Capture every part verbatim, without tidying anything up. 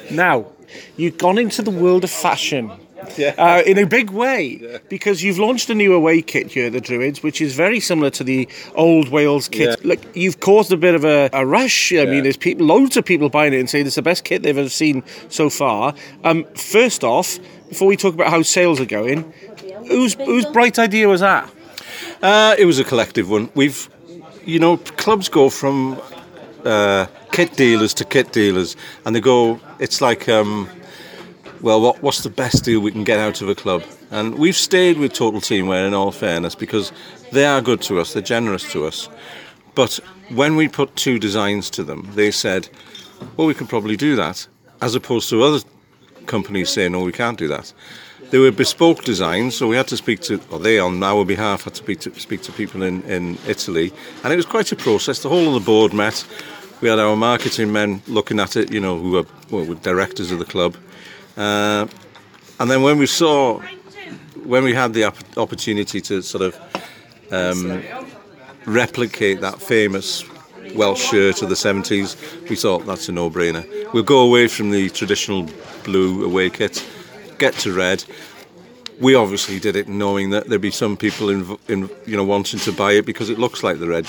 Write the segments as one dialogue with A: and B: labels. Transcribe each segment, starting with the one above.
A: Now, you've gone into the world of fashion.
B: Yeah.
A: Uh, in a big way,
B: Yeah.
A: because you've launched a new away kit here, the Druids, which is very similar to the old Wales kit.
B: Yeah.
A: Like, you've caused a bit of a, a rush. I
B: Yeah.
A: mean, there's people, loads of people buying it and saying it's the best kit they've ever seen so far. Um, first off, before we talk about how sales are going, whose whose bright idea was that?
B: Uh, it was a collective one. We've, you know, clubs go from uh, kit dealers to kit dealers, and they go. It's like. Um, Well, what, what's the best deal we can get out of a club? And we've stayed with Total Teamwear in all fairness because they are good to us, they're generous to us. But when we put two designs to them, they said, well, we could probably do that, as opposed to other companies saying, no, we can't do that. They were bespoke designs, so we had to speak to, or they on our behalf had to speak to, speak to people in, in Italy. And it was quite a process. The whole of the board met. We had our marketing men looking at it, you know, who were, well, were directors of the club. Uh, and then when we saw, when we had the op- opportunity to sort of um, replicate that famous Welsh shirt of the seventies, we thought that's a no-brainer. We'll go away from the traditional blue away kit, get to red. We obviously did it knowing that there'd be some people in, in you know, wanting to buy it because it looks like the red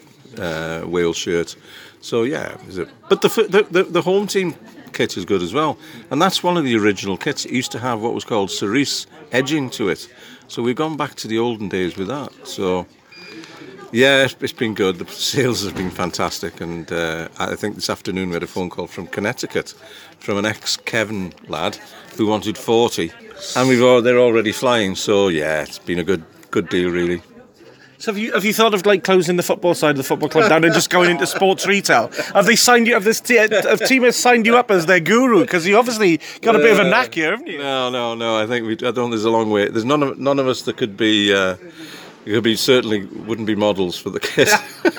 B: uh, Wales shirt. So yeah, is it? But the, the the the home team kit is good as well, and that's one of the original kits. It used to have what was called cerise edging to it, so we've gone back to the olden days with that. So yeah, it's, it's been good. The sales have been fantastic, and uh, I think this afternoon we had a phone call from Connecticut from an ex-Kevin lad who wanted forty, and we've all, they're already flying. So yeah, it's been a good good deal really.
A: So have you have you thought of like closing the football side of the football club down and just going into sports retail? Have they signed you? Have this te- have team has signed you up as their guru? Because you obviously got a bit of a knack here, haven't you?
B: No, no, no. I think we. I don't. There's a long way. There's none of none of us that could be. Uh, could be certainly wouldn't be models for the kit.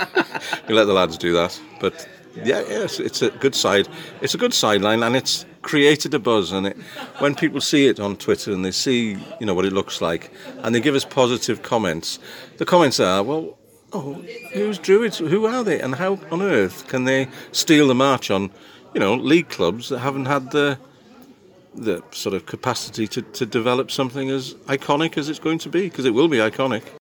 B: We let the lads do that. But yeah, yeah, it's, it's a good side. It's a good sideline, and it's created a buzz. And it, when people see it on Twitter and they see, you know, what it looks like, and they give us positive comments, the comments are, well, oh, who's Druids? Who are they? And how on earth can they steal the march on, you know, league clubs that haven't had the the sort of capacity to, to develop something as iconic as it's going to be? Because it will be iconic.